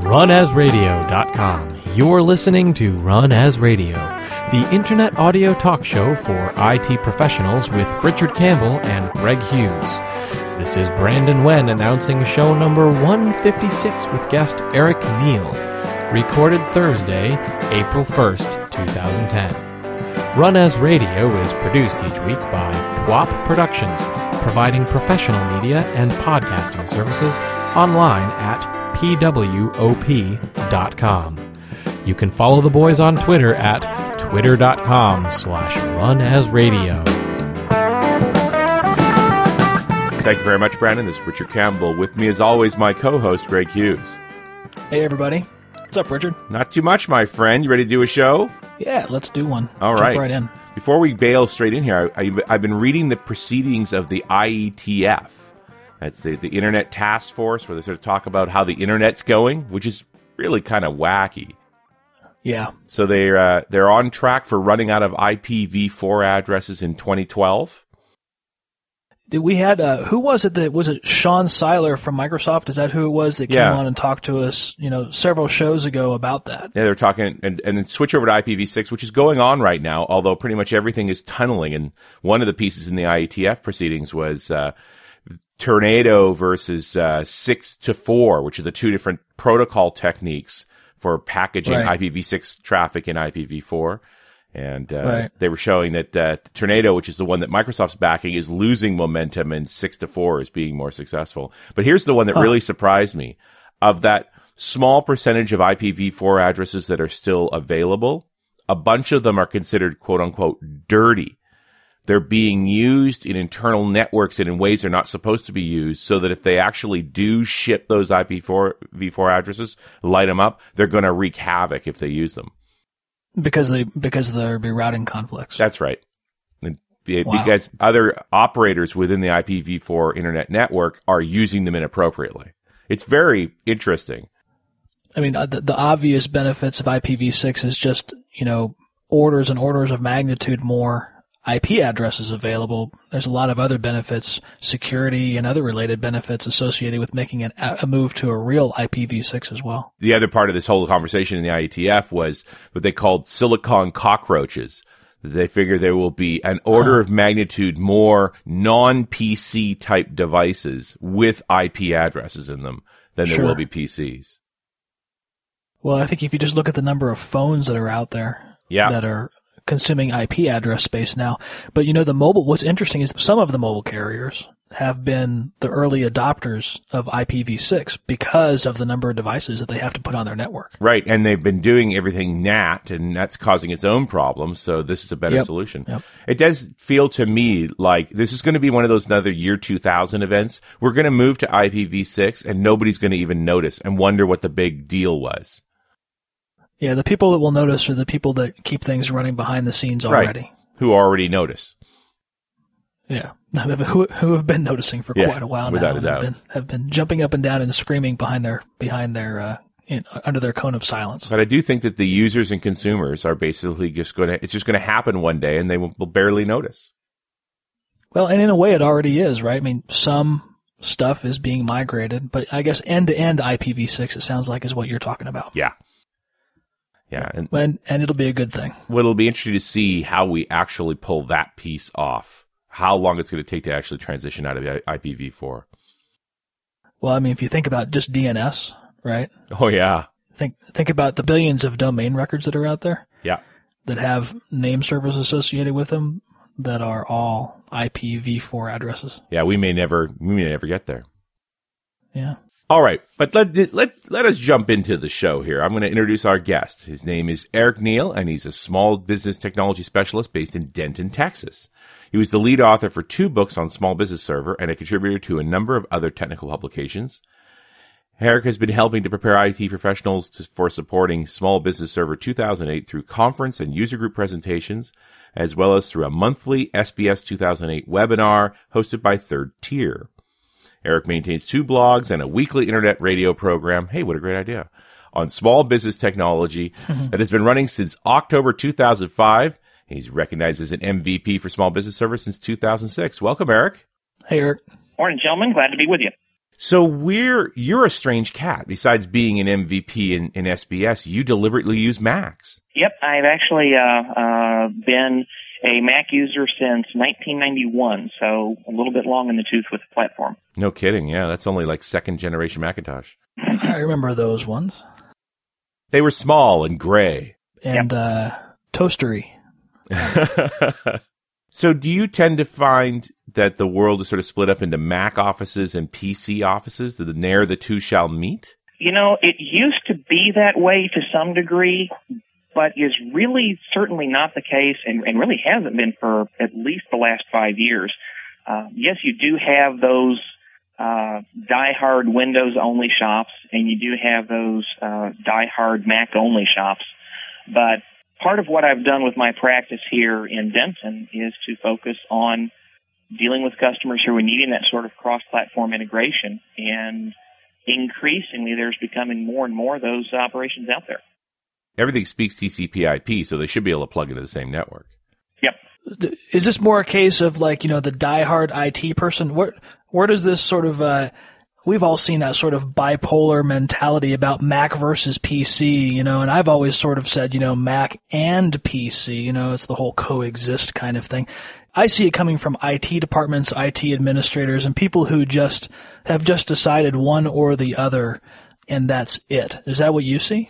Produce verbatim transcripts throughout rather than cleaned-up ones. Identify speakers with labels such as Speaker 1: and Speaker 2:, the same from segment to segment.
Speaker 1: run as radio dot com. You're listening to Run As Radio, the internet audio talk show for I T professionals with Richard Campbell and Greg Hughes. This is Brandon Wen announcing show number one fifty-six with guest Eric Neal, recorded Thursday, April first, twenty ten. Run As Radio is produced each week by P W O P Productions, providing professional media and podcasting services online at P W O P dot com. You can follow the boys on Twitter at twitter.com slash runasradio.
Speaker 2: Thank you very much, Brandon. This is Richard Campbell. With me, as always, my co-host, Greg Hughes.
Speaker 3: Hey, everybody. What's up, Richard?
Speaker 2: Not too much, my friend. You ready to do a show?
Speaker 3: Yeah, let's do one.
Speaker 2: All
Speaker 3: Jump
Speaker 2: right.
Speaker 3: right in.
Speaker 2: Before we bail straight in here, I, I, I've been reading the proceedings of the I E T F. That's the, the Internet Task Force, where they sort of talk about how the Internet's going, which is really kind of wacky.
Speaker 3: Yeah.
Speaker 2: So they're, uh, they're on track for running out of I P v four addresses in twenty twelve.
Speaker 3: Did we had, uh, who was it that, was it Sean Seiler from Microsoft? Is that who it was that came
Speaker 2: Yeah.
Speaker 3: on and talked to us, you know, several shows ago about that?
Speaker 2: Yeah, they're talking, and, and then switch over to I P v six, which is going on right now, although pretty much everything is tunneling. And one of the pieces in the I E T F proceedings was uh, Tornado versus uh, six to four, which are the two different protocol techniques for packaging
Speaker 3: Right.
Speaker 2: I P v six traffic in I P v four. And uh,
Speaker 3: Right.
Speaker 2: they were showing that uh, Tornado, which is the one that Microsoft's backing, is losing momentum, and six to four is being more successful. But here's the one that
Speaker 3: Huh.
Speaker 2: really surprised me. Of that small percentage of I P v four addresses that are still available, a bunch of them are considered quote-unquote dirty. They're being used in internal networks and in ways they're not supposed to be used, so that if they actually do ship those I P v four addresses, light them up, they're going to wreak havoc if they use them.
Speaker 3: Because they, because there'd be routing conflicts.
Speaker 2: That's right. And be-
Speaker 3: Wow.
Speaker 2: Because other operators within the I P v four internet network are using them inappropriately. It's very interesting.
Speaker 3: I mean, uh, the, the obvious benefits of I P v six is just, you know, orders and orders of magnitude more I P addresses available. There's a lot of other benefits, security and other related benefits associated with making an, a move to a real I P v six as well.
Speaker 2: The other part of this whole conversation in the I E T F was what they called silicon cockroaches. They figure there will be an order
Speaker 3: Huh.
Speaker 2: of magnitude more non-P C type devices with I P addresses in them than there
Speaker 3: Sure.
Speaker 2: will be P Cs.
Speaker 3: Well, I think if you just look at the number of phones that are out there
Speaker 2: Yeah.
Speaker 3: that are consuming I P address space now. But you know, the mobile, what's interesting is some of the mobile carriers have been the early adopters of I P v six because of the number of devices that they have to put on their network.
Speaker 2: Right, and they've been doing everything N A T, and that's causing its own problems, so this is a better
Speaker 3: Yep.
Speaker 2: solution.
Speaker 3: Yep.
Speaker 2: It does feel to me like this is going to be one of those another year two thousand events. We're going to move to I P v six, and nobody's going to even notice and wonder what the big deal was.
Speaker 3: Yeah, the people that will notice are the people that keep things running behind the scenes already.
Speaker 2: Right. Who already notice.
Speaker 3: Yeah, who who have been noticing for
Speaker 2: Yeah,
Speaker 3: quite a while
Speaker 2: without
Speaker 3: now.
Speaker 2: a doubt.
Speaker 3: Have been, have been jumping up and down and screaming behind their behind their uh, in, under their cone of silence.
Speaker 2: But I do think that the users and consumers are basically just going to, it's just going to happen one day, and they will, will barely notice.
Speaker 3: Well, and in a way, it already is, right? I mean, some stuff is being migrated, but I guess end to end I P v six, it sounds like, is what you're talking about.
Speaker 2: Yeah. Yeah, and
Speaker 3: And and it'll be a good thing.
Speaker 2: well, it'll be interesting to see how we actually pull that piece off. How long it's going to take to actually transition out of I P v four.
Speaker 3: Well, I mean, if you think about just D N S, right?
Speaker 2: Oh, yeah.
Speaker 3: Think think about the billions of domain records that are out there
Speaker 2: Yeah.
Speaker 3: that have name servers associated with them that are all I P v four addresses.
Speaker 2: Yeah, we may never, we may never get there.
Speaker 3: Yeah.
Speaker 2: All right, but let let let us jump into the show here. I'm going to introduce our guest. His name is Eric Neal, and he's a small business technology specialist based in Denton, Texas. He was the lead author for two books on Small Business Server and a contributor to a number of other technical publications. Eric has been helping to prepare I T professionals to, for supporting Small Business Server two thousand eight through conference and user group presentations, as well as through a monthly S B S two thousand eight webinar hosted by Third Tier. Eric maintains two blogs and a weekly internet radio program. Hey, what a great idea. On small business technology that has been running since October two thousand five. He's recognized as an M V P for Small Business Server since two thousand six. Welcome, Eric.
Speaker 3: Hey, Eric.
Speaker 4: Morning, gentlemen. Glad to be with you.
Speaker 2: So we're you're a strange cat. Besides being an M V P in, in S B S, you deliberately use Macs.
Speaker 4: Yep, I've actually uh, uh, been a Mac user since nineteen ninety-one, so a little bit long in the tooth with the platform.
Speaker 2: No kidding. Yeah, that's only like second generation Macintosh.
Speaker 3: I remember those ones.
Speaker 2: They were small and gray.
Speaker 3: And
Speaker 4: Yep.
Speaker 3: uh, toastery.
Speaker 2: So do you tend to find that the world is sort of split up into Mac offices and P C offices, that the ne'er the two shall meet?
Speaker 4: You know, it used to be that way to some degree, but is really certainly not the case, and, and really hasn't been for at least the last five years. Uh, yes, you do have those uh, die-hard Windows-only shops, and you do have those uh, die-hard Mac-only shops, but part of what I've done with my practice here in Denton is to focus on dealing with customers who are needing that sort of cross-platform integration, and increasingly there's becoming more and more of those operations out there.
Speaker 2: Everything speaks T C P I P, so they should be able to plug into the same network.
Speaker 4: Yep.
Speaker 3: Is this more a case of like, you know, the diehard I T person? Where, where does this sort of, uh, we've all seen that sort of bipolar mentality about Mac versus P C, you know, and I've always sort of said, you know, Mac and P C, you know, it's the whole coexist kind of thing. I see it coming from I T departments, I T administrators, and people who just have just decided one or the other, and that's it. Is that what you see?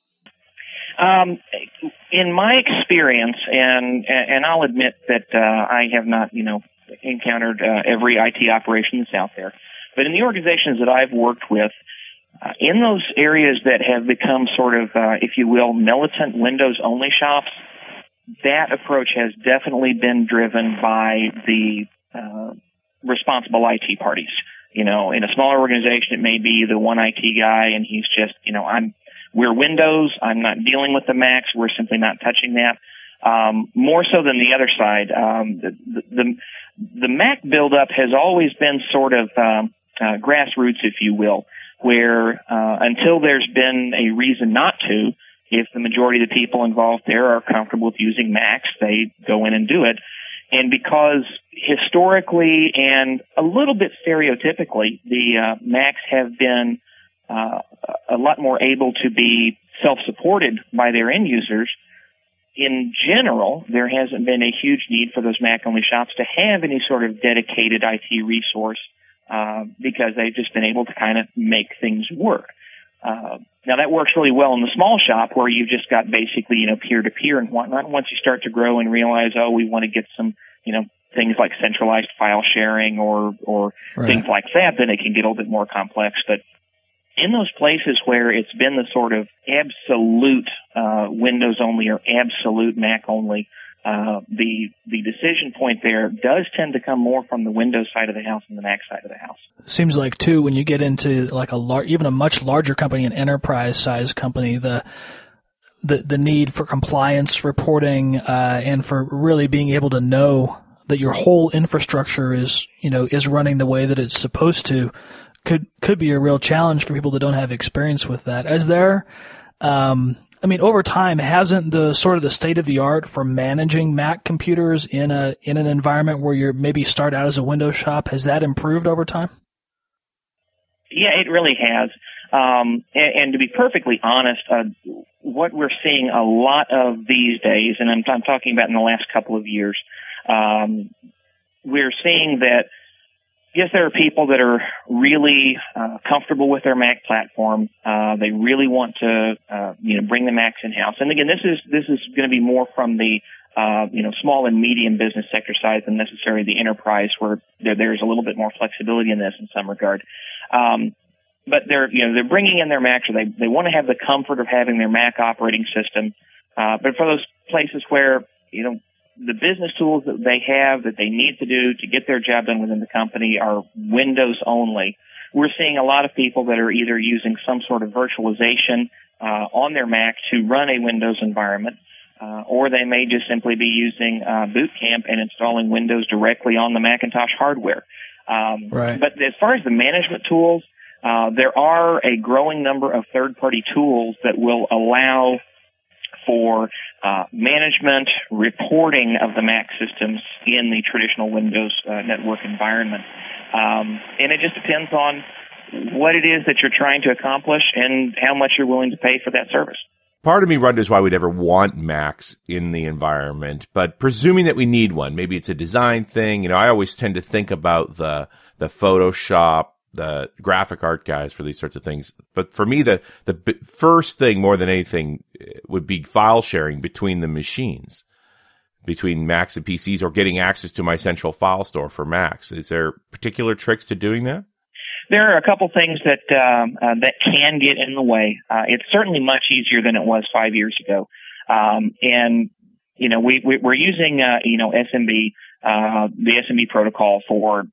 Speaker 4: Um, in my experience, and and I'll admit that uh, I have not, you know, encountered uh, every I T operation that's out there, but in the organizations that I've worked with, uh, in those areas that have become sort of, uh, if you will, militant Windows-only shops, that approach has definitely been driven by the uh, responsible I T parties. You know, in a smaller organization, it may be the one I T guy, and he's just, you know, I'm we're Windows. I'm not dealing with the Macs. We're simply not touching that. Um, more so than the other side, um, the, the the Mac buildup has always been sort of um, uh, grassroots, if you will, where uh, until there's been a reason not to, if the majority of the people involved there are comfortable with using Macs, they go in and do it. And because historically and a little bit stereotypically, the uh, Macs have been uh, a lot more able to be self-supported by their end users, in general, there hasn't been a huge need for those Mac-only shops to have any sort of dedicated I T resource uh, because they've just been able to kind of make things work. Uh, now that works really well in the small shop where you've just got basically, you know, peer-to-peer and whatnot. Once you start to grow and realize, oh, we want to get some, you know, things like centralized file sharing or, or
Speaker 3: Right.
Speaker 4: things like that, then it can get a little bit more complex. But in those places where it's been the sort of absolute uh, Windows only or absolute Mac only, uh, the the decision point there does tend to come more from the Windows side of the house than the Mac side of the house.
Speaker 3: Seems like too when you get into like a lar- even a much larger company, an enterprise size company, the the the need for compliance reporting uh, and for really being able to know that your whole infrastructure is you know is running the way that it's supposed to could could be a real challenge for people that don't have experience with that. Is there, um, I mean, over time, hasn't the sort of the state of the art for managing Mac computers in a in an environment where you're maybe start out as a Windows shop, has that improved over time?
Speaker 4: Yeah, it really has. Um, and, and to be perfectly honest, uh, what we're seeing a lot of these days, and I'm, I'm talking about in the last couple of years, um, we're seeing that. Yes, there are people that are really uh, comfortable with their Mac platform. Uh, they really want to, uh, you know, bring the Macs in house. And again, this is this is going to be more from the, uh, you know, small and medium business sector side than necessarily the enterprise, where there, there's a little bit more flexibility in this in some regard. Um, but they're, you know, they're bringing in their Macs, or they they want to have the comfort of having their Mac operating system. Uh, but for those places where, you know, the business tools that they have that they need to do to get their job done within the company are Windows only. We're seeing a lot of people that are either using some sort of virtualization uh, on their Mac to run a Windows environment, uh, or they may just simply be using uh, Boot Camp and installing Windows directly on the Macintosh hardware. Um,
Speaker 3: Right.
Speaker 4: But as far as the management tools, uh, there are a growing number of third-party tools that will allow for uh, management, reporting of the Mac systems in the traditional Windows uh, network environment. Um, and it just depends on what it is that you're trying to accomplish and how much you're willing to pay for that service.
Speaker 2: Part of me wonders why we'd ever want Macs in the environment, but presuming that we need one, maybe it's a design thing. You know, I always tend to think about the the Photoshop, the graphic art guys for these sorts of things. But for me, the the b- first thing more than anything would be file sharing between the machines, between Macs and P Cs, or getting access to my central file store for Macs. Is there particular tricks to doing that?
Speaker 4: There are a couple things that um, uh, that can get in the way. Uh, it's certainly much easier than it was five years ago, um, and you know we, we we're using uh, you know S M B, uh, the S M B protocol for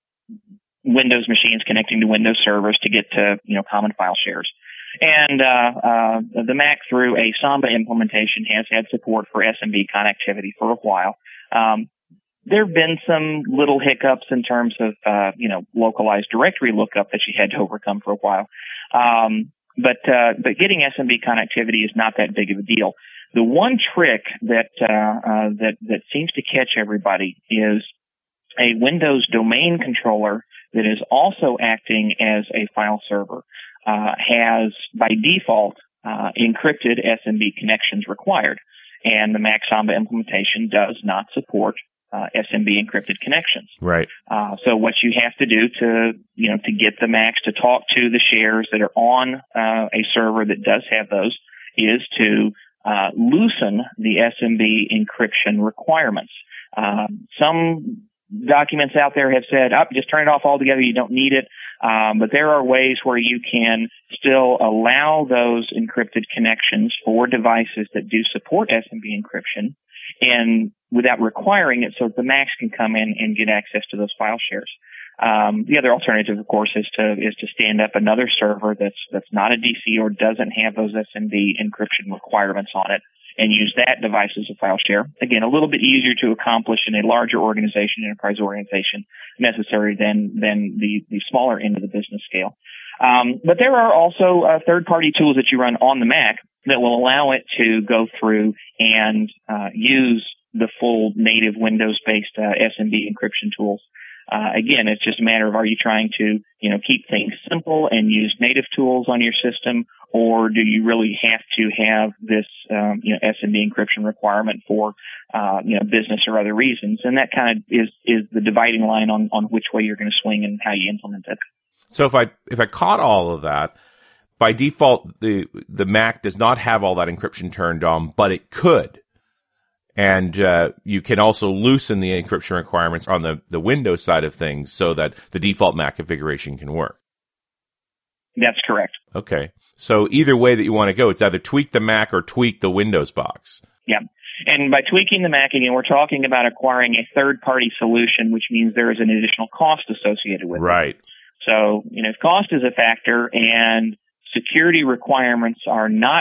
Speaker 4: Windows machines connecting to Windows servers to get to you know common file shares, and uh, uh, the Mac through a Samba implementation has had support for S M B connectivity for a while. Um, There have been some little hiccups in terms of, uh, you know, localized directory lookup that you had to overcome for a while. Um, but, uh, but getting S M B connectivity is not that big of a deal. The one trick that, uh, uh, that, that seems to catch everybody is a Windows domain controller that is also acting as a file server, uh, has by default, uh, encrypted S M B connections required. And the Mac Samba implementation does not support Uh, S M B encrypted connections.
Speaker 2: Right.
Speaker 4: Uh, so what you have to do to, you know, to get the Macs to talk to the shares that are on uh, a server that does have those is to uh, loosen the S M B encryption requirements. Um, some documents out there have said, oh, just turn it off altogether. You don't need it. Um, but there are ways where you can still allow those encrypted connections for devices that do support S M B encryption, and without requiring it, so the Macs can come in and get access to those file shares. Um, the other alternative, of course, is to is to stand up another server that's that's not a D C or doesn't have those S M B encryption requirements on it, and use that device as a file share. Again, a little bit easier to accomplish in a larger organization, enterprise organization, necessary than than the the smaller end of the business scale. Um, but there are also uh, third-party tools that you run on the Mac that will allow it to go through and uh, use the full native Windows-based uh, S M B encryption tools. Uh, again, it's just a matter of, are you trying to, you know, keep things simple and use native tools on your system, or do you really have to have this, um, you know, S M B encryption requirement for, uh, you know, business or other reasons? And that kind of is, is the dividing line on, on which way you're going to swing and how you implement it.
Speaker 2: So if I, if I caught all of that, by default, the, the Mac does not have all that encryption turned on, but it could. And uh, you can also loosen the encryption requirements on the, the Windows side of things so that the default Mac configuration can work.
Speaker 4: That's correct.
Speaker 2: Okay. So either way that you want to go, it's either tweak the Mac or tweak the Windows box.
Speaker 4: Yeah. And by tweaking the Mac, again, we're talking about acquiring a third-party solution, which means there is an additional cost associated with
Speaker 2: right.
Speaker 4: it.
Speaker 2: Right.
Speaker 4: So, you know, if cost is a factor and security requirements are not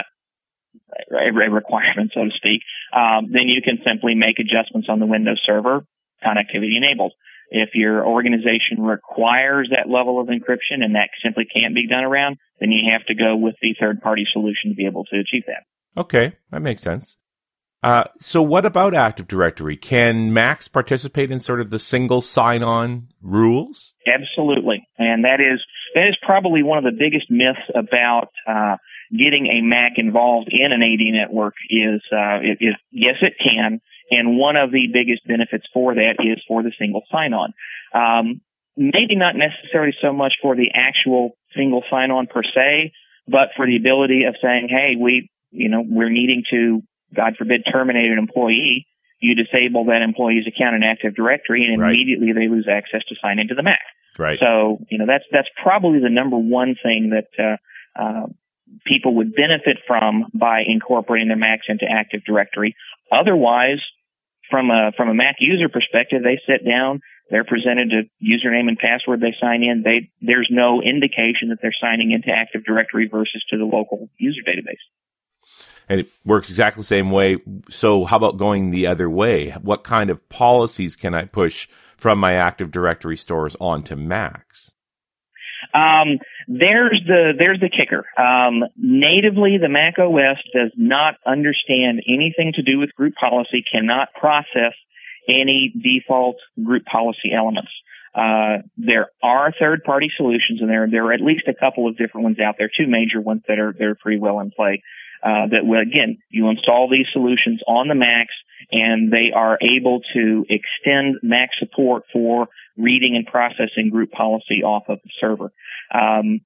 Speaker 4: a requirement, so to speak, um, then you can simply make adjustments on the Windows server, connectivity enabled. If your organization requires that level of encryption and that simply can't be done around, then you have to go with the third-party solution to be able to achieve that.
Speaker 2: Okay, that makes sense. Uh, so what about Active Directory? Can Macs participate in sort of the single sign-on rules?
Speaker 4: Absolutely. And that is that is probably one of the biggest myths about uh, getting a Mac involved in an A D network is, uh, it, it, yes, it can. And one of the biggest benefits for that is for the single sign-on. Um, maybe not necessarily so much for the actual single sign-on per se, but for the ability of saying, hey, we, you know, we're needing to, God forbid, terminate an employee. You disable that employee's account in Active Directory, and
Speaker 2: right.
Speaker 4: immediately they lose access to sign into the Mac.
Speaker 2: Right.
Speaker 4: So, you know, that's that's probably the number one thing that uh, uh, people would benefit from by incorporating their Macs into Active Directory. Otherwise, from a from a Mac user perspective, they sit down, they're presented a username and password, they sign in. They there's no indication that they're signing into Active Directory versus to the local user database.
Speaker 2: And it works exactly the same way. So how about going the other way? What kind of policies can I push from my Active Directory stores onto Macs?
Speaker 4: Um, there's the there's the kicker. Um, natively, the Mac O S does not understand anything to do with group policy, cannot process any default group policy elements. Uh, there are third-party solutions, and there there are at least a couple of different ones out there, two major ones that are that are pretty well in play. Uh, that will, again, you install these solutions on the Macs, and they are able to extend Mac support for reading and processing group policy off of the server. Um,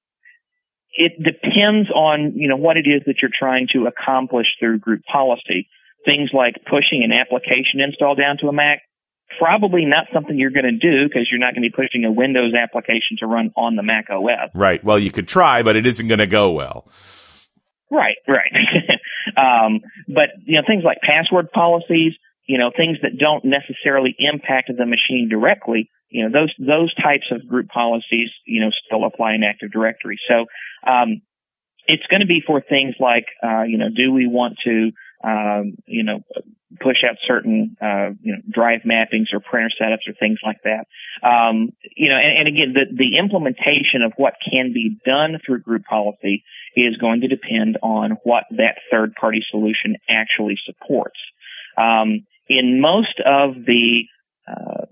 Speaker 4: it depends on, you know, what it is that you're trying to accomplish through group policy. Things like pushing an application install down to a Mac, probably not something you're going to do because you're not going to be pushing a Windows application to run on the Mac O S.
Speaker 2: Right. Well, you could try, but it isn't going to go well.
Speaker 4: Right, right. um, but, you know, things like password policies, you know, things that don't necessarily impact the machine directly, you know, those those types of group policies, you know, still apply in Active Directory. So um, it's going to be for things like, uh, you know, do we want to, um, you know, push out certain, uh, you know, drive mappings or printer setups or things like that. Um, you know, and, and again, the, the implementation of what can be done through group policy is going to depend on what that third-party solution actually supports. Um, in most of the uh,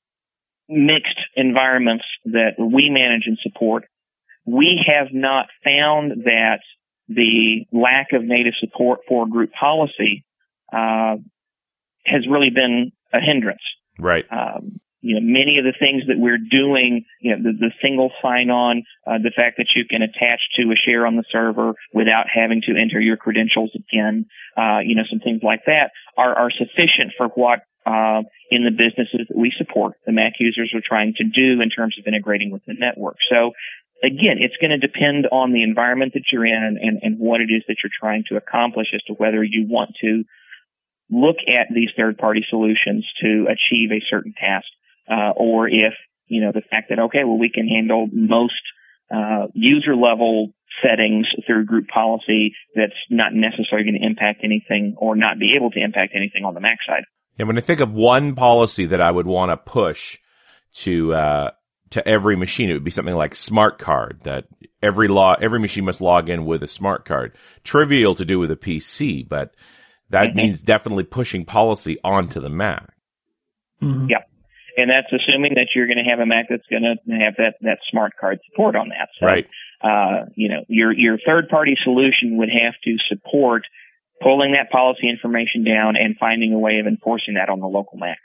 Speaker 4: mixed environments that we manage and support, we have not found that the lack of native support for group policy uh, has really been a hindrance.
Speaker 2: Right.
Speaker 4: Um, you know, many of the things that we're doing, you know, the, the single sign-on, uh, the fact that you can attach to a share on the server without having to enter your credentials again, uh, you know, some things like that are, are sufficient for what uh, in the businesses that we support, the Mac users are trying to do in terms of integrating with the network. So, again, it's going to depend on the environment that you're in and, and what it is that you're trying to accomplish as to whether you want to look at these third-party solutions to achieve a certain task, uh, or if, you know, the fact that, okay, well, we can handle most uh, user-level settings through group policy that's not necessarily going to impact anything or not be able to impact anything on the Mac side.
Speaker 2: And when I think of one policy that I would want to push to uh, to every machine, it would be something like Smart Card, that every law, every machine must log in with a Smart Card. Trivial to do with a P C, but that mm-hmm. means definitely pushing policy onto the Mac.
Speaker 4: Mm-hmm. Yep. And that's assuming that you're going to have a Mac that's going to have that, that Smart Card support on that. So,
Speaker 2: right.
Speaker 4: uh, you know, your, your third-party solution would have to support pulling that policy information down and finding a way of enforcing that on the local Mac.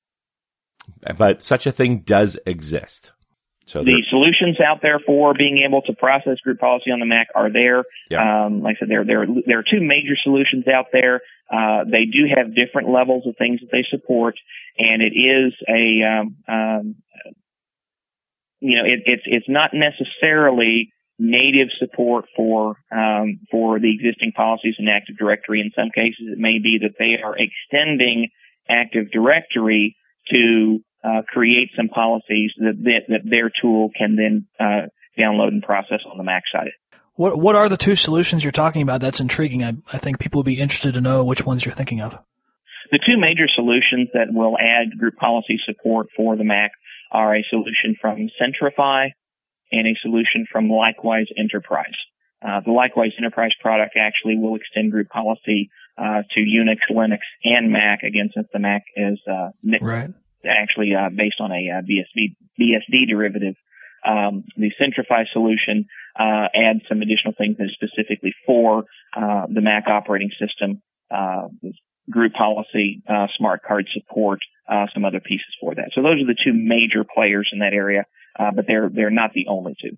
Speaker 2: But such a thing does exist. So
Speaker 4: the solutions out there for being able to process group policy on the Mac are there.
Speaker 2: Yeah.
Speaker 4: Um, like I said, there, there, there are two major solutions out there. Uh, they do have different levels of things that they support, and it is a, um, um, you know, it, it's it's not necessarily native support for um, for the existing policies in Active Directory. In some cases, it may be that they are extending Active Directory to uh, create some policies that, that that their tool can then uh, download and process on the Mac side.
Speaker 3: What what are the two solutions you're talking about? That's intriguing. I, I think people would be interested to know which ones you're thinking of.
Speaker 4: The two major solutions that will add group policy support for the Mac are a solution from Centrify and a solution from Likewise Enterprise. Uh, the Likewise Enterprise product actually will extend group policy uh, to Unix, Linux, and Mac. Again, since the Mac is uh,
Speaker 3: right.
Speaker 4: actually uh, based on a uh, B S D, B S D derivative. Um, the Centrify solution uh, adds some additional things that are specifically for uh, the Mac operating system, uh, group policy, uh, smart card support, uh, some other pieces for that. So those are the two major players in that area, uh, but they're they're not the only two.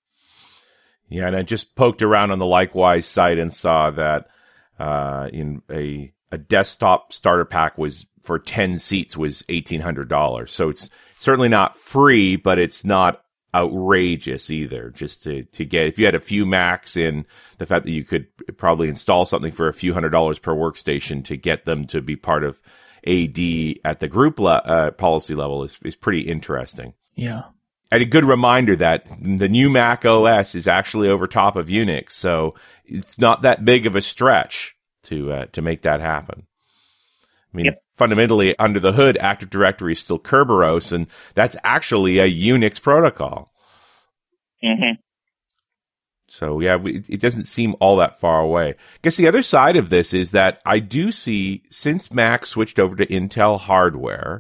Speaker 2: Yeah, and I just poked around on the Likewise site and saw that uh, in a a desktop starter pack was for ten seats was eighteen hundred dollars. So it's certainly not free, but it's not outrageous either. Just to, to get, if you had a few Macs, in the fact that you could probably install something for a few hundred dollars per workstation to get them to be part of A D at the group le- uh, policy level is, is pretty interesting.
Speaker 3: Yeah.
Speaker 2: And a good reminder that the new Mac O S is actually over top of Unix, so it's not that big of a stretch to uh, to make that happen. I mean, yep. Fundamentally, under the hood, Active Directory is still Kerberos, and that's actually a Unix protocol.
Speaker 4: Mm-hmm.
Speaker 2: So, yeah, we, it doesn't seem all that far away. I guess the other side of this is that I do see, since Mac switched over to Intel hardware,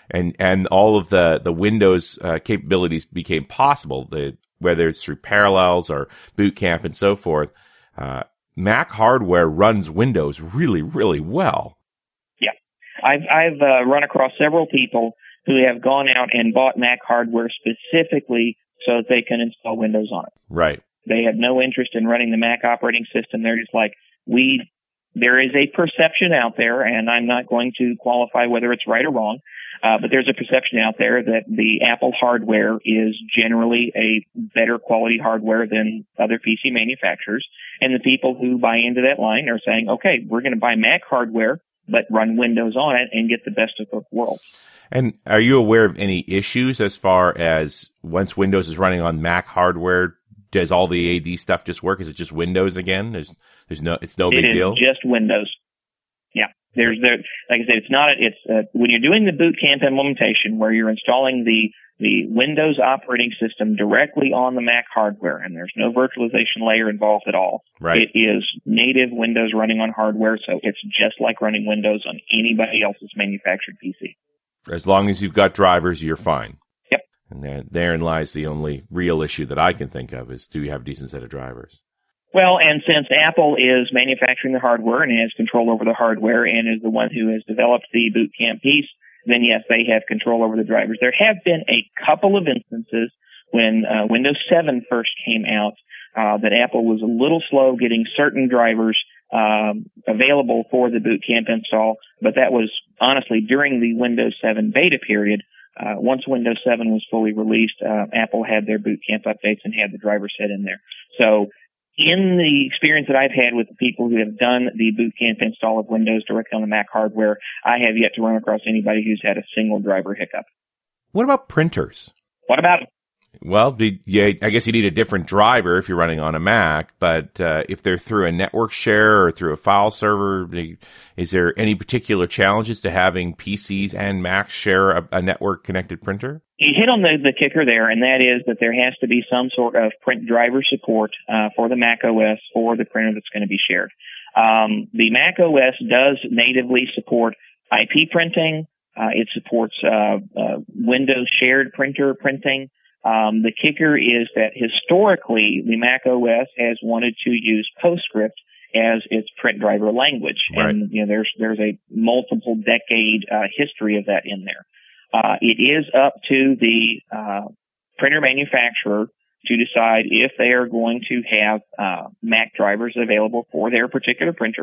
Speaker 2: and and all of the the Windows uh, capabilities became possible. The whether it's through Parallels or Boot Camp and so forth, uh, Mac hardware runs Windows really, really well.
Speaker 4: Yeah, I've I've uh, run across several people who have gone out and bought Mac hardware specifically so that they can install Windows on it.
Speaker 2: Right.
Speaker 4: They have no interest in running the Mac operating system. They're just like, we. There is a perception out there, and I'm not going to qualify whether it's right or wrong, uh, but there's a perception out there that the Apple hardware is generally a better quality hardware than other P C manufacturers. And the people who buy into that line are saying, okay, we're going to buy Mac hardware, but run Windows on it and get the best of both worlds.
Speaker 2: And are you aware of any issues as far as once Windows is running on Mac hardware, does all the A D stuff just work? Is it just Windows again? There's, there's no, it's no big
Speaker 4: it is
Speaker 2: deal.
Speaker 4: Just Windows. Yeah, there's there. Like I said, it's not. It's uh, when you're doing the Boot Camp implementation, where you're installing the the Windows operating system directly on the Mac hardware, and there's no virtualization layer involved at all.
Speaker 2: Right.
Speaker 4: It is native Windows running on hardware, so it's just like running Windows on anybody else's manufactured P C.
Speaker 2: As long as you've got drivers, you're fine.
Speaker 4: Yep.
Speaker 2: And there, therein lies the only real issue that I can think of is, do you have a decent set of drivers?
Speaker 4: Well, and since Apple is manufacturing the hardware and has control over the hardware and is the one who has developed the Boot Camp piece, then yes, they have control over the drivers. There have been a couple of instances when uh, Windows seven first came out uh, that Apple was a little slow getting certain drivers um, available for the Boot Camp install, but that was honestly during the Windows seven beta period. Uh, once Windows seven was fully released, uh, Apple had their Boot Camp updates and had the driver set in there. So in the experience that I've had with the people who have done the Boot Camp install of Windows directly on the Mac hardware, I have yet to run across anybody who's had a single driver hiccup.
Speaker 2: What about printers?
Speaker 4: What about them?
Speaker 2: Well, the, yeah, I guess you need a different driver if you're running on a Mac, but uh, if they're through a network share or through a file server, is there any particular challenges to having P Cs and Macs share a, a network-connected printer?
Speaker 4: You hit on the, the kicker there, and that is that there has to be some sort of print driver support uh, for the Mac O S for the printer that's going to be shared. Um, the Mac O S does natively support I P printing. Uh, it supports uh, uh, Windows shared printer printing. Um, the kicker is that historically, the Mac O S has wanted to use PostScript as its print driver language.
Speaker 2: Right.
Speaker 4: And, you know, there's, there's a multiple decade, uh, history of that in there. Uh, it is up to the, uh, printer manufacturer to decide if they are going to have, uh, Mac drivers available for their particular printer.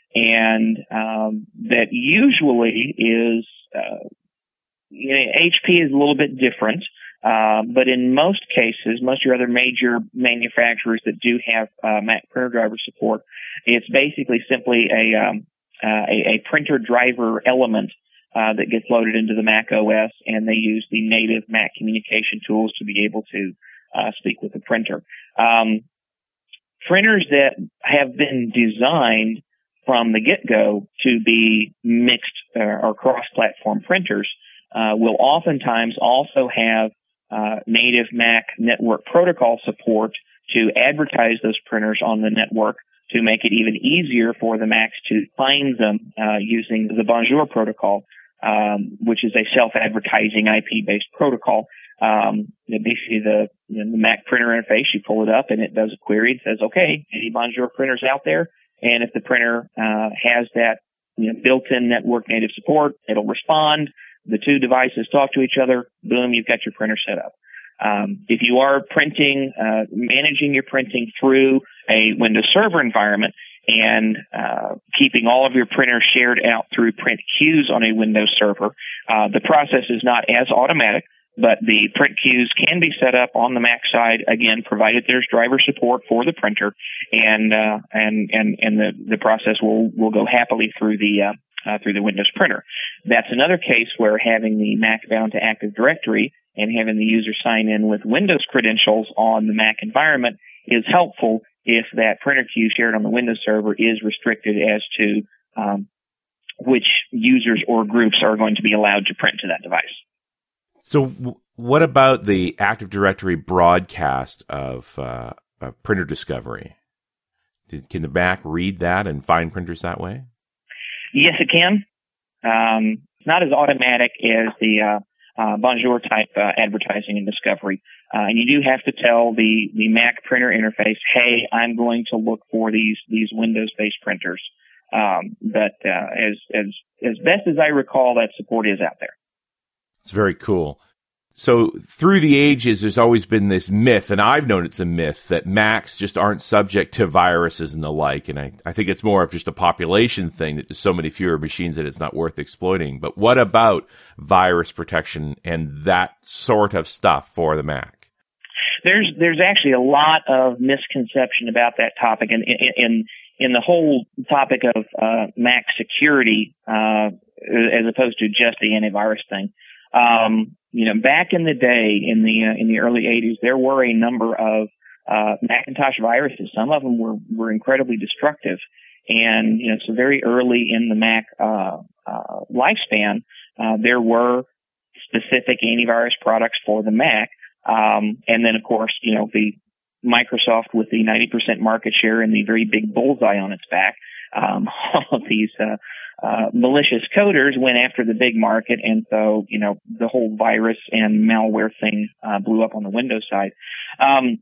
Speaker 4: And, um, that usually is, uh, you know, H P is a little bit different. Uh, but in most cases, most of your other major manufacturers that do have uh, Mac printer driver support, it's basically simply a um, uh, a, a printer driver element uh, that gets loaded into the Mac O S, and they use the native Mac communication tools to be able to uh, speak with the printer. Um, printers that have been designed from the get-go to be mixed uh, or cross-platform printers uh, will oftentimes also have Uh, native Mac network protocol support to advertise those printers on the network to make it even easier for the Macs to find them uh, using the Bonjour protocol, um, which is a self-advertising I P-based protocol. Um, basically, the, you know, the Mac printer interface, you pull it up and it does a query. It says, okay, any Bonjour printers out there? And if the printer uh, has that you know, built-in network native support, it'll respond. The two devices talk to each other. Boom, you've got your printer set up. Um, if you are printing, uh, managing your printing through a Windows Server environment and uh, keeping all of your printers shared out through print queues on a Windows Server, uh, the process is not as automatic, but the print queues can be set up on the Mac side, again, provided there's driver support for the printer, and uh, and and and the the process will will go happily through the uh, Uh, through the Windows printer. That's another case where having the Mac bound to Active Directory and having the user sign in with Windows credentials on the Mac environment is helpful if that printer queue shared on the Windows server is restricted as to um, which users or groups are going to be allowed to print to that device.
Speaker 2: So w- what about the Active Directory broadcast of, uh, of printer discovery? Did, can the Mac read that and find printers that way?
Speaker 4: Yes, it can. Um, not as automatic as the uh, uh, Bonjour type uh, advertising and discovery. Uh, and you do have to tell the, the Mac printer interface, hey, I'm going to look for these these Windows-based printers. Um, but uh, as as as best as I recall, that support is out there.
Speaker 2: It's very cool. So through the ages, there's always been this myth, and I've known it's a myth, that Macs just aren't subject to viruses and the like. And I, I think it's more of just a population thing, that there's so many fewer machines that it's not worth exploiting. But what about virus protection and that sort of stuff for the Mac?
Speaker 4: There's there's actually a lot of misconception about that topic, and in, in in the whole topic of uh, Mac security, uh, as opposed to just the antivirus thing. Um, you know, back in the day, in the uh, in the early eighties, there were a number of uh, Macintosh viruses. Some of them were were incredibly destructive, and you know, so very early in the Mac uh, uh, lifespan, uh, there were specific antivirus products for the Mac. Um, and then, of course, you know, the Microsoft with the ninety percent market share and the very big bullseye on its back, um, all of these uh, uh, malicious coders went after the big market. And so, you know, the whole virus and malware thing uh, blew up on the Windows side. Um,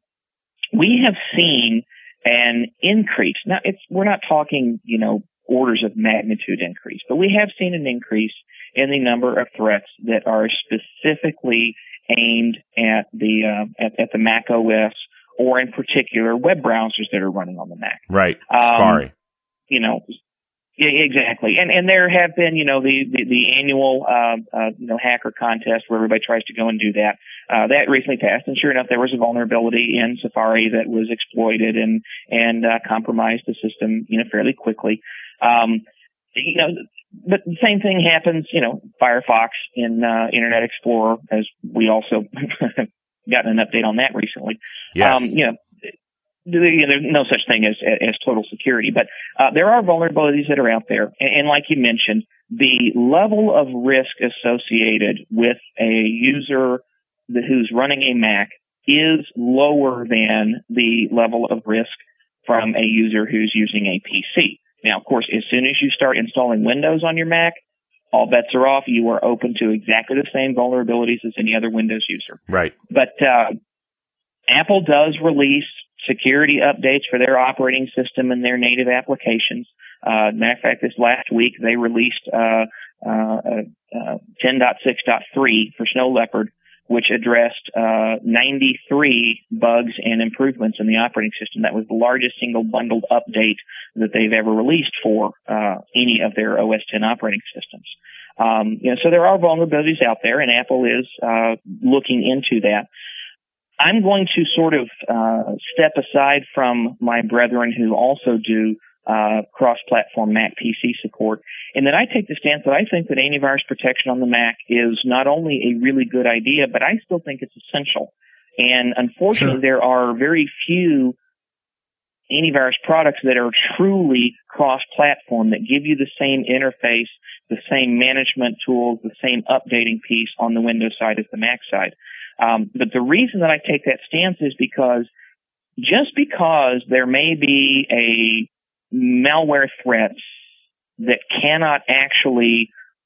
Speaker 4: we have seen an increase. Now, it's we're not talking, you know, orders of magnitude increase, but we have seen an increase in the number of threats that are specifically aimed at the uh, at, at the Mac O S, or in particular web browsers that are running on the Mac.
Speaker 2: Right,
Speaker 4: um,
Speaker 2: Safari.
Speaker 4: You know, yeah, exactly. And and there have been, you know, the the, the annual uh, uh, you know hacker contest where everybody tries to go and do that. Uh, that recently passed, and sure enough, there was a vulnerability in Safari that was exploited and and uh, compromised the system, you know, fairly quickly. Um, you know. But the same thing happens, you know, Firefox in uh, Internet Explorer, as we also gotten an update on that recently.
Speaker 2: Yes.
Speaker 4: Um, you know, there's no such thing as as total security, but uh, there are vulnerabilities that are out there. And, and like you mentioned, the level of risk associated with a user who's running a Mac is lower than the level of risk from a user who's using a P C. Now, of course, as soon as you start installing Windows on your Mac, all bets are off. You are open to exactly the same vulnerabilities as any other Windows user.
Speaker 2: Right.
Speaker 4: But uh, Apple does release security updates for their operating system and their native applications. Uh, matter of fact, this last week they released uh, uh, uh, ten point six point three for Snow Leopard, which addressed uh, ninety-three bugs and improvements in the operating system. That was the largest single bundled update that they've ever released for uh, any of their O S ten operating systems. Um, you know, so there are vulnerabilities out there, and Apple is uh, looking into that. I'm going to sort of uh, step aside from my brethren who also do uh, cross-platform Mac P C support, and then I take the stance that I think that antivirus protection on the Mac is not only a really good idea, but I still think it's essential. And unfortunately, sure. there are very few antivirus products that are truly cross-platform, that give you the same interface, the same management tools, the same updating piece on the Windows side as the Mac side. Um, but the reason that I take that stance is because just because there may be a malware threat that cannot actually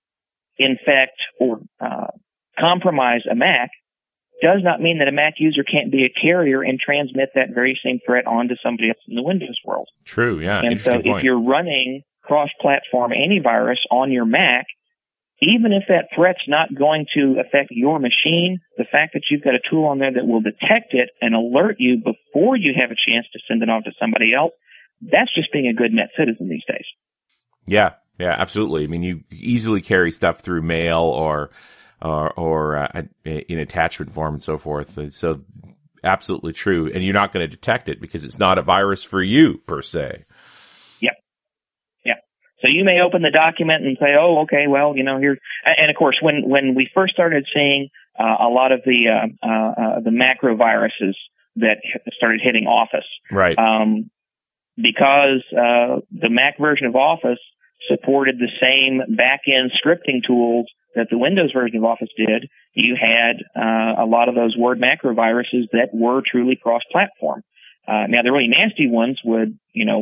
Speaker 4: infect or uh, compromise a Mac does not mean that a Mac user can't be a carrier and transmit that very same threat onto somebody else in the Windows world.
Speaker 2: True, yeah.
Speaker 4: And so
Speaker 2: point.
Speaker 4: if you're running cross-platform antivirus on your Mac, even if that threat's not going to affect your machine, the fact that you've got a tool on there that will detect it and alert you before you have a chance to send it on to somebody else, that's just being a good net citizen these days.
Speaker 2: Yeah, yeah, absolutely. I mean, you easily carry stuff through mail or or, or uh, in attachment form and so forth. So absolutely true. And you're not going to detect it because it's not a virus for you, per se.
Speaker 4: Yep. Yeah. So you may open the document and say, oh, okay, well, you know, here. And, of course, when, when we first started seeing uh, a lot of the uh, uh, the macro viruses that started hitting Office,
Speaker 2: right?
Speaker 4: Um, because uh, the Mac version of Office supported the same back-end scripting tools that the Windows version of Office did, you had uh, a lot of those word macro viruses that were truly cross-platform. Uh, now, the really nasty ones would, you know,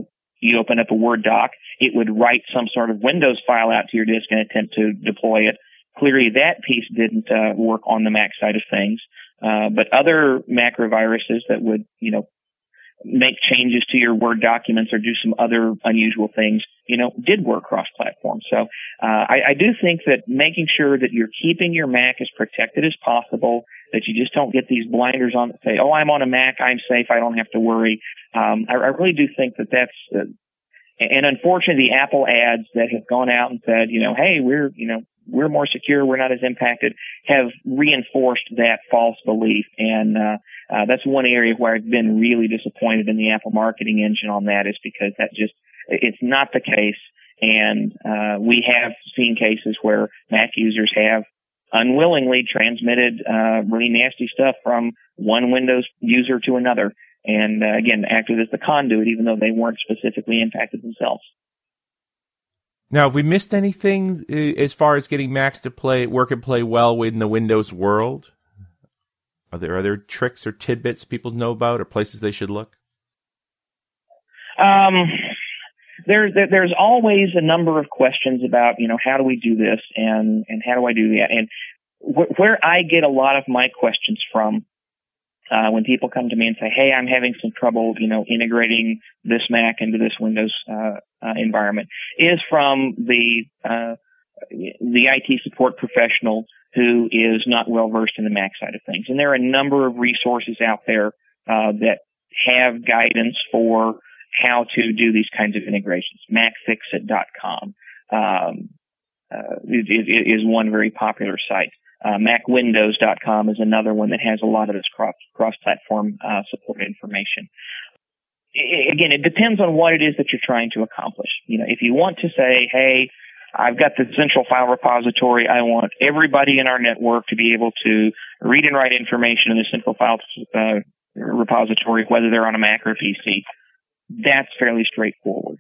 Speaker 4: you open up a Word doc, it would write some sort of Windows file out to your disk and attempt to deploy it. Clearly, that piece didn't uh, work on the Mac side of things. Uh, but other macroviruses that would, you know, make changes to your Word documents or do some other unusual things, you know, did work cross-platform. So uh, I, I do think that making sure that you're keeping your Mac as protected as possible, that you just don't get these blinders on that say, oh, I'm on a Mac, I'm safe, I don't have to worry. Um, I, I really do think that that's uh, and unfortunately, the Apple ads that have gone out and said, you know, hey, we're, you know, we're more secure, we're not as impacted, have reinforced that false belief. And uh, uh, that's one area where I've been really disappointed in the Apple marketing engine on that, is because that just, it's not the case. And uh, we have seen cases where Mac users have unwillingly transmitted uh, really nasty stuff from one Windows user to another. And uh, again, acted as the conduit, even though they weren't specifically impacted themselves.
Speaker 2: Now, have we missed anything uh, as far as getting Macs to play, work and play well in the Windows world? Are there are there tricks or tidbits people know about, or places they should look?
Speaker 4: Um, there, there there's always a number of questions about, you know, how do we do this, and and how do I do that, and wh- where I get a lot of my questions from. Uh, when people come to me and say, hey, I'm having some trouble, you know, integrating this Mac into this Windows uh, uh, environment, is from the uh, the I T support professional who is not well versed in the Mac side of things. And there are a number of resources out there uh, that have guidance for how to do these kinds of integrations. Mac Fix It dot com um, uh, is, is one very popular site. Uh, Mac Windows dot com is another one that has a lot of this cross, cross-platform uh, support information. I, again, it depends on what it is that you're trying to accomplish. You know, if you want to say, hey, I've got the central file repository, I want everybody in our network to be able to read and write information in the central file uh, repository, whether they're on a Mac or a P C, that's fairly straightforward.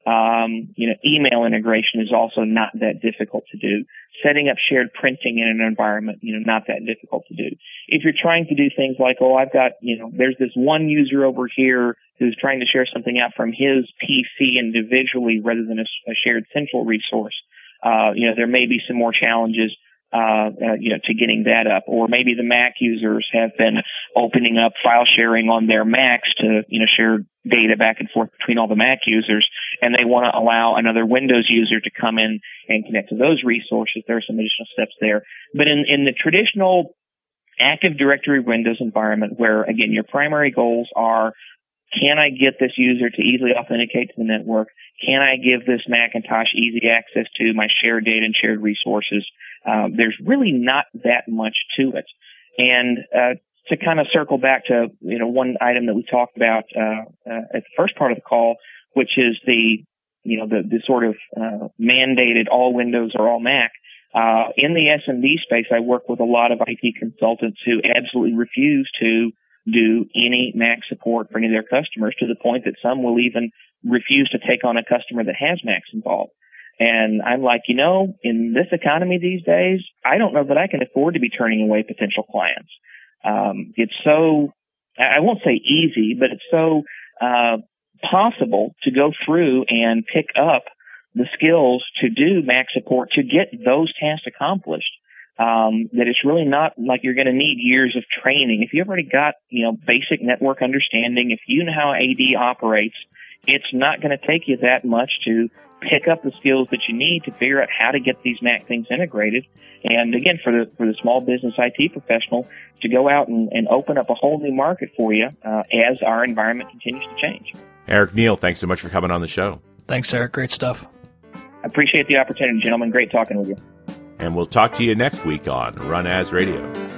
Speaker 4: Um, you know, email integration is also not that difficult to do. Setting up shared printing in an environment, you know, not that difficult to do. If you're trying to do things like, oh, I've got, you know, there's this one user over here who's trying to share something out from his P C individually rather than a, a shared central resource, uh, you know, there may be some more challenges Uh, uh, you know, to getting that up. Or maybe the Mac users have been opening up file sharing on their Macs to, you know, share data back and forth between all the Mac users, and they want to allow another Windows user to come in and connect to those resources. There are some additional steps there. But in, in the traditional Active Directory Windows environment, where, again, your primary goals are, can I get this user to easily authenticate to the network? Can I give this Macintosh easy access to my shared data and shared resources? Um, there's really not that much to it. And uh, to kind of circle back to, you know, one item that we talked about uh, uh, at the first part of the call, which is the, you know, the, the sort of uh, mandated all Windows or all Mac. Uh, in the S M B space, I work with a lot of I T consultants who absolutely refuse to do any Mac support for any of their customers, to the point that some will even refuse to take on a customer that has Macs involved. And I'm like, you know, in this economy these days, I don't know that I can afford to be turning away potential clients. Um, it's so, I won't say easy, but it's so uh, possible to go through and pick up the skills to do Mac support, to get those tasks accomplished, um, that it's really not like you're going to need years of training. If you've already got, you know, basic network understanding, if you know how A D operates, it's not going to take you that much to pick up the skills that you need to figure out how to get these Mac things integrated. And again, for the for the small business I T professional, to go out and, and open up a whole new market for you uh, as our environment continues to change.
Speaker 2: Eric Neal, thanks so much for coming on the show.
Speaker 3: Thanks, Eric. Great stuff.
Speaker 4: I appreciate the opportunity, gentlemen. Great talking with you.
Speaker 2: And we'll talk to you next week on Run As Radio.